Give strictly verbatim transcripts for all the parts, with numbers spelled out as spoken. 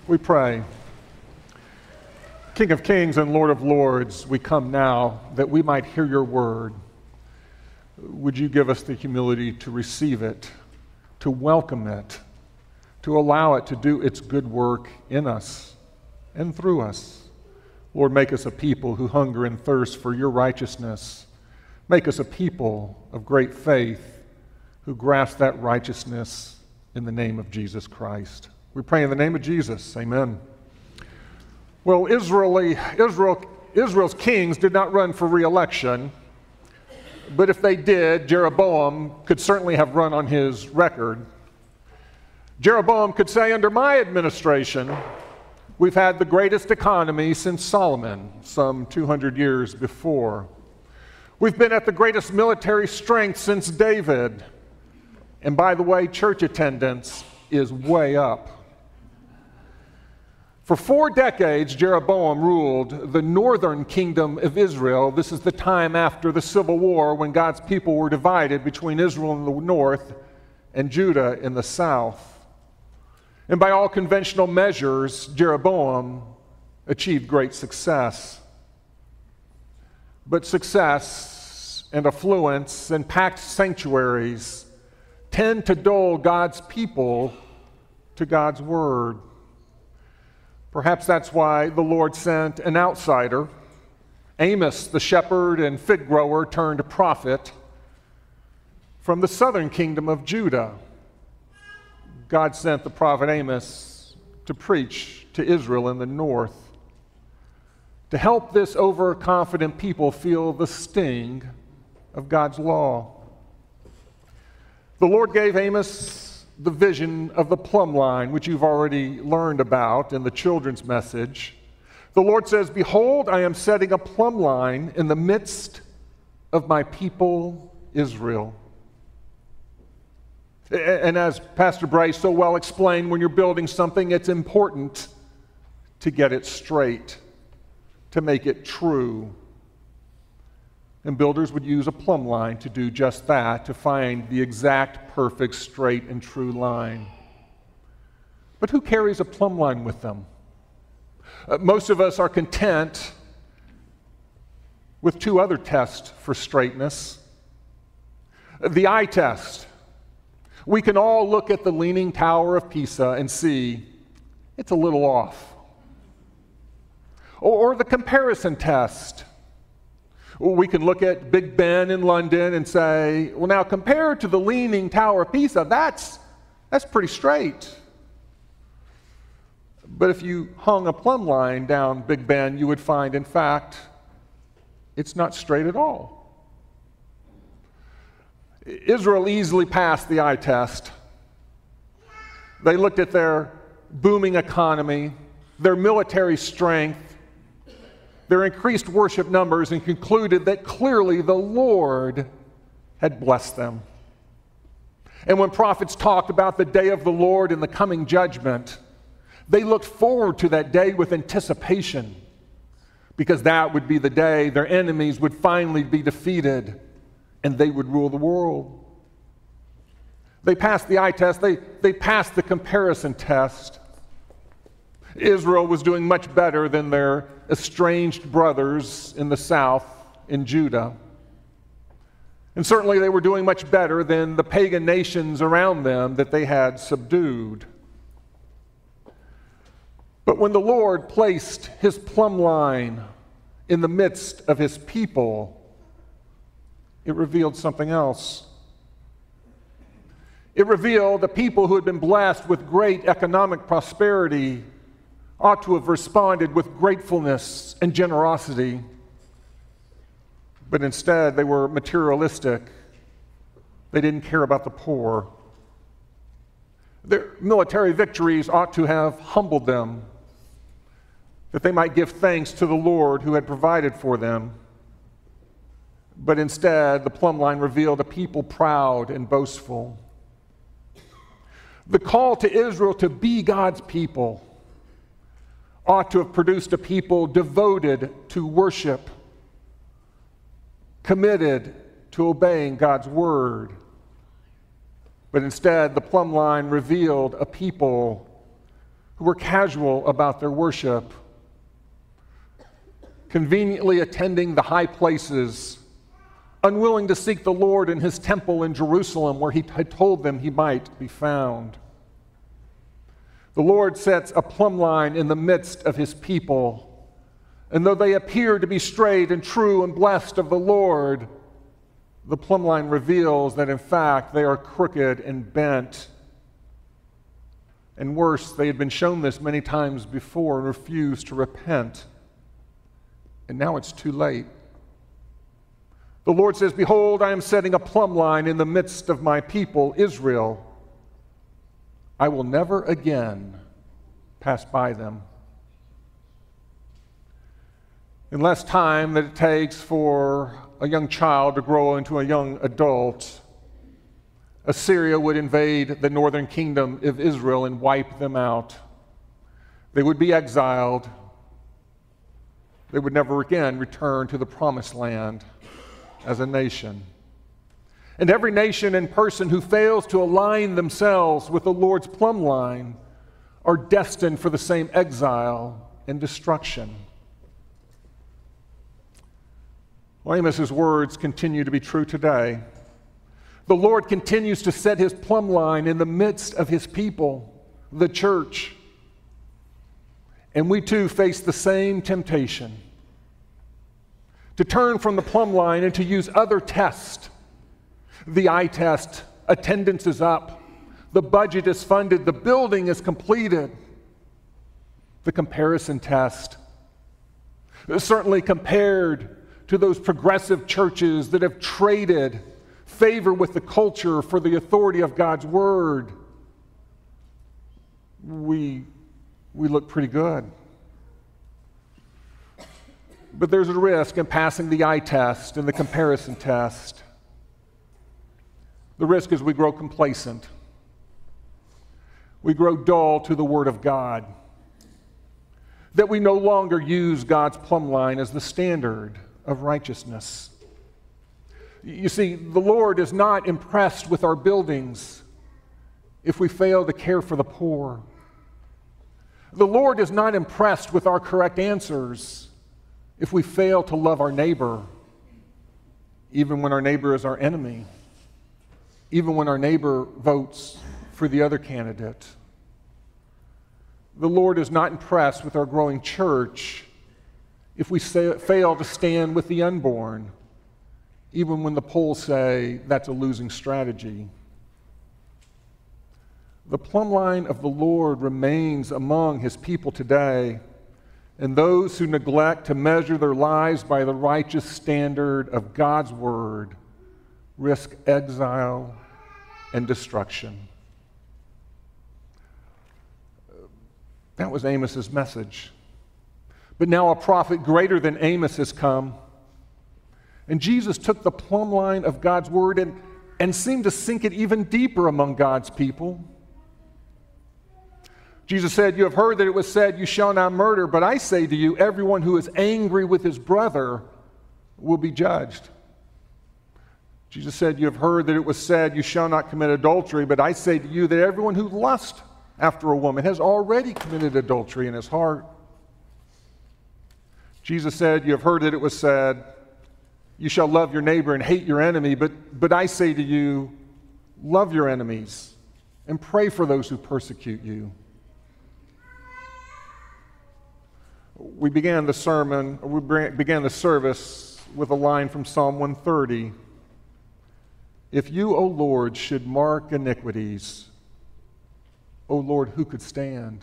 We pray. King of kings and Lord of lords, we come now that we might hear your word. Would you give us the humility to receive it, to welcome it, to allow it to do its good work in us and through us. Lord, make us a people who hunger and thirst for your righteousness. Make us a people of great faith who grasp that righteousness in the name of Jesus Christ. We pray in the name of Jesus. Amen. Well, Israeli, Israel, Israel's kings did not run for re-election, but if they did, Jeroboam could certainly have run on his record. Jeroboam could say, under my administration, we've had the greatest economy since Solomon, some two hundred years before. We've been at the greatest military strength since David. And by the way, church attendance is way up. For four decades, Jeroboam ruled the northern kingdom of Israel. This is the time after the Civil War when God's people were divided between Israel in the north and Judah in the south. And by all conventional measures, Jeroboam achieved great success. But success and affluence and packed sanctuaries tend to dull God's people to God's word. Perhaps that's why the Lord sent an outsider, Amos, the shepherd and fig grower turned prophet, from the southern kingdom of Judah. God sent the prophet Amos to preach to Israel in the north, to help this overconfident people feel the sting of God's law. The Lord gave Amos the vision of the plumb line, which you've already learned about in the children's message. The Lord says, behold, I am setting a plumb line in the midst of my people, Israel. And as Pastor Bryce so well explained, when you're building something, it's important to get it straight, to make it true. And builders would use a plumb line to do just that, to find the exact, perfect, straight, and true line. But who carries a plumb line with them? Uh, most of us are content with two other tests for straightness. The eye test. We can all look at the Leaning Tower of Pisa and see it's a little off. Or, or the comparison test. We can look at Big Ben in London and say, well, now compared to the Leaning Tower of Pisa, that's, that's pretty straight. But if you hung a plumb line down Big Ben, you would find, in fact, it's not straight at all. Israel easily passed the eye test. They looked at their booming economy, their military strength, their increased worship numbers, and concluded that clearly the Lord had blessed them. And when prophets talked about the day of the Lord and the coming judgment, they looked forward to that day with anticipation, because that would be the day their enemies would finally be defeated and they would rule the world. They passed the eye test, they, they passed the comparison test. Israel was doing much better than their estranged brothers in the south, in Judah. And certainly they were doing much better than the pagan nations around them that they had subdued. But when the Lord placed his plumb line in the midst of his people, it revealed something else. It revealed a people who had been blessed with great economic prosperity ought to have responded with gratefulness and generosity, but instead they were materialistic. They didn't care about the poor. Their military victories ought to have humbled them, that they might give thanks to the Lord who had provided for them. But instead, the plumb line revealed a people proud and boastful. The call to Israel to be God's people ought to have produced a people devoted to worship, committed to obeying God's word. But instead, the plumb line revealed a people who were casual about their worship, conveniently attending the high places, unwilling to seek the Lord in his temple in Jerusalem where he had told them he might be found. The Lord sets a plumb line in the midst of his people, and though they appear to be straight and true and blessed of the Lord, the plumb line reveals that in fact they are crooked and bent. And worse, they had been shown this many times before and refused to repent. And now it's too late. The Lord says, "Behold, I am setting a plumb line in the midst of my people, Israel. I will never again pass by them." In less time than it takes for a young child to grow into a young adult, Assyria would invade the northern kingdom of Israel and wipe them out. They would be exiled. They would never again return to the promised land as a nation. And every nation and person who fails to align themselves with the Lord's plumb line are destined for the same exile and destruction. Well, Amos's words continue to be true today. The Lord continues to set his plumb line in the midst of his people, the church. And we too face the same temptation to turn from the plumb line and to use other tests. The eye test: attendance is up, the budget is funded, the building is completed. The comparison test, certainly compared to those progressive churches that have traded favor with the culture for the authority of God's word, we, we look pretty good. But there's a risk in passing the eye test and the comparison test. The risk is we grow complacent. We grow dull to the Word of God. That we no longer use God's plumb line as the standard of righteousness. You see, the Lord is not impressed with our buildings if we fail to care for the poor. The Lord is not impressed with our correct answers if we fail to love our neighbor, even when our neighbor is our enemy, even when our neighbor votes for the other candidate. The Lord is not impressed with our growing church if we say, fail to stand with the unborn, even when the polls say that's a losing strategy. The plumb line of the Lord remains among his people today, and those who neglect to measure their lives by the righteous standard of God's word risk exile and destruction. That was Amos's message. But now a prophet greater than Amos has come. And Jesus took the plumb line of God's word and, and seemed to sink it even deeper among God's people. Jesus said, "You have heard that it was said, 'You shall not murder,' but I say to you, everyone who is angry with his brother will be judged." Jesus said, "You have heard that it was said, 'You shall not commit adultery,' but I say to you that everyone who lusts after a woman has already committed adultery in his heart." Jesus said, "You have heard that it was said, 'You shall love your neighbor and hate your enemy,' but, but I say to you, love your enemies and pray for those who persecute you." We began the sermon, we began the service with a line from Psalm one thirty. "If you, O Lord, should mark iniquities, O Lord, who could stand?"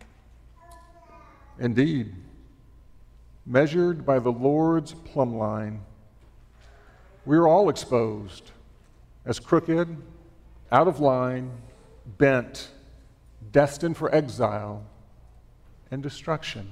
Indeed, measured by the Lord's plumb line, we are all exposed as crooked, out of line, bent, destined for exile and destruction.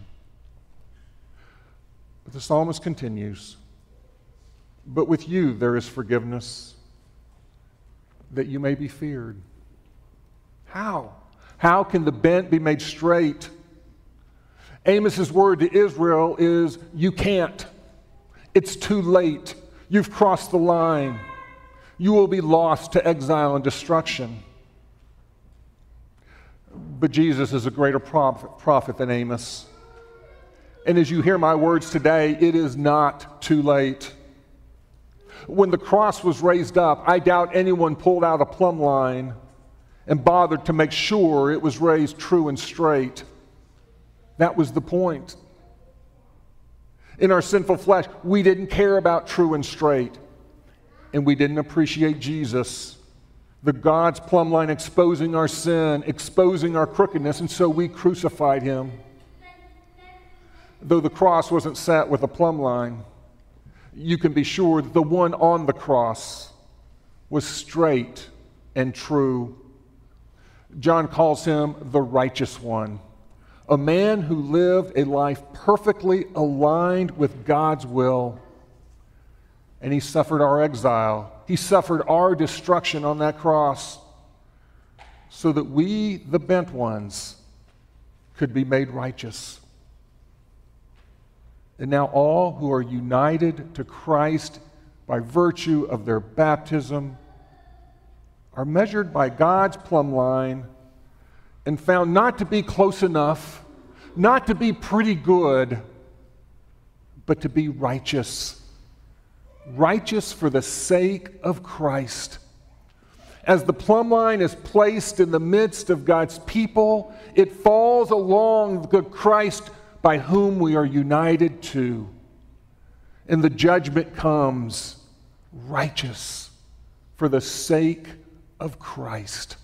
But the psalmist continues, "But with you there is forgiveness, that you may be feared." How? How can the bent be made straight? Amos's word to Israel is, you can't. It's too late. You've crossed the line. You will be lost to exile and destruction. But Jesus is a greater prophet, prophet than Amos. And as you hear my words today, it is not too late. When the cross was raised up, I doubt anyone pulled out a plumb line and bothered to make sure it was raised true and straight. That was the point. In our sinful flesh, we didn't care about true and straight, and we didn't appreciate Jesus, the God's plumb line, exposing our sin, exposing our crookedness, and so we crucified him. Though the cross wasn't set with a plumb line, you can be sure that the one on the cross was straight and true. John calls him the righteous one, a man who lived a life perfectly aligned with God's will. And he suffered our exile. He suffered our destruction on that cross so that we, the bent ones, could be made righteous. And now all who are united to Christ by virtue of their baptism are measured by God's plumb line and found not to be close enough, not to be pretty good, but to be righteous. Righteous for the sake of Christ. As the plumb line is placed in the midst of God's people, it falls along the Christ by whom we are united to. And the judgment comes righteous for the sake of Christ.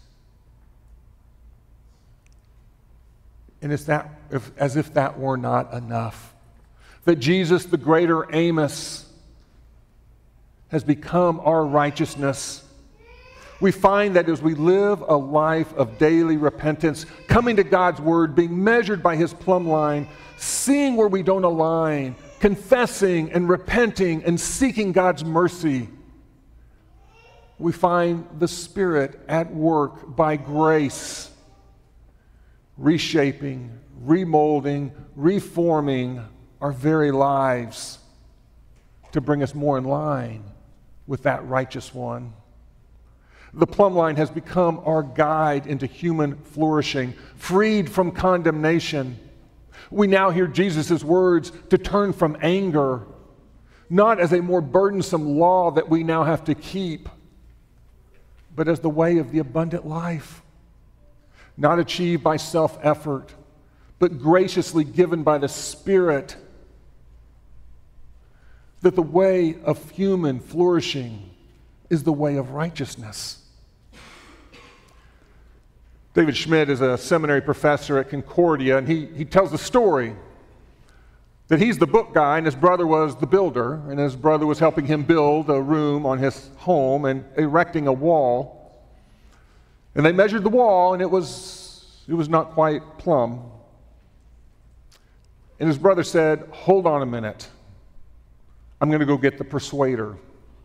And it's that, if, as if that were not enough, that Jesus, the greater Amos, has become our righteousness. We find that as we live a life of daily repentance, coming to God's word, being measured by his plumb line, seeing where we don't align, confessing and repenting and seeking God's mercy, we find the Spirit at work by grace, reshaping, remolding, reforming our very lives to bring us more in line with that righteous one. The plumb line has become our guide into human flourishing, freed from condemnation. We now hear Jesus' words to turn from anger, not as a more burdensome law that we now have to keep, but as the way of the abundant life, not achieved by self-effort, but graciously given by the Spirit. That the way of human flourishing is the way of righteousness. David Schmidt is a seminary professor at Concordia, and he, he tells the story that he's the book guy and his brother was the builder, and his brother was helping him build a room on his home and erecting a wall. And they measured the wall, and it was, it was not quite plumb. And his brother said, "Hold on a minute. I'm going to go get the persuader."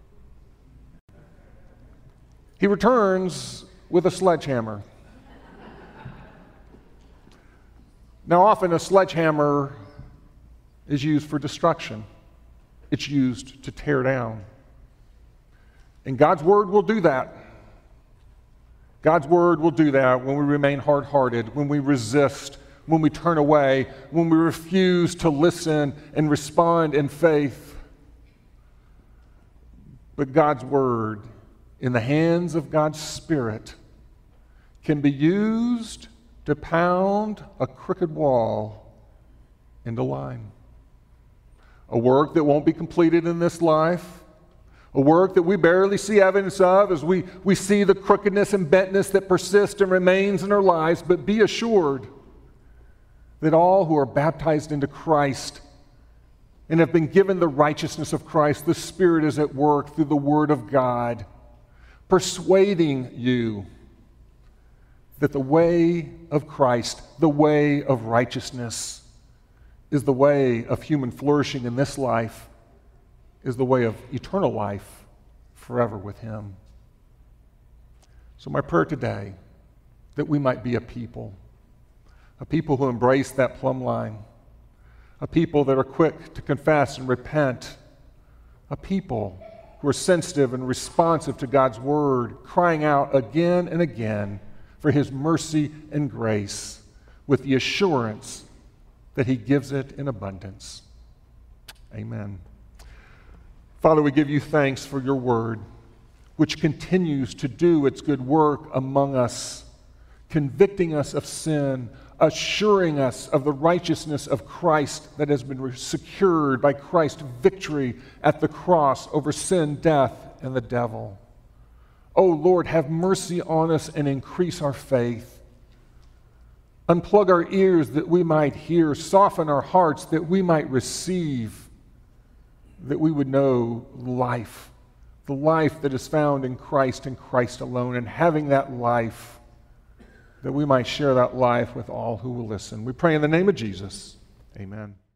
He returns with a sledgehammer. Now, often a sledgehammer is used for destruction. It's used to tear down. And God's word will do that. God's word will do that when we remain hard-hearted, when we resist, when we turn away, when we refuse to listen and respond in faith. But God's word, in the hands of God's Spirit, can be used to pound a crooked wall into line. A work that won't be completed in this life, a work that we barely see evidence of as we, we see the crookedness and bentness that persists and remains in our lives, but be assured that all who are baptized into Christ and have been given the righteousness of Christ, the Spirit is at work through the Word of God, persuading you that the way of Christ, the way of righteousness, is the way of human flourishing in this life, is the way of eternal life forever with Him. So my prayer today, that we might be a people, a people who embrace that plumb line, a people that are quick to confess and repent, a people who are sensitive and responsive to God's word, crying out again and again, for his mercy and grace, with the assurance that he gives it in abundance. Amen. Father, we give you thanks for your word, which continues to do its good work among us, convicting us of sin, assuring us of the righteousness of Christ that has been secured by Christ's victory at the cross over sin, death, and the devil. Oh Lord, have mercy on us and increase our faith. Unplug our ears that we might hear, soften our hearts that we might receive, that we would know life, the life that is found in Christ and Christ alone, and having that life, that we might share that life with all who will listen. We pray in the name of Jesus. Amen.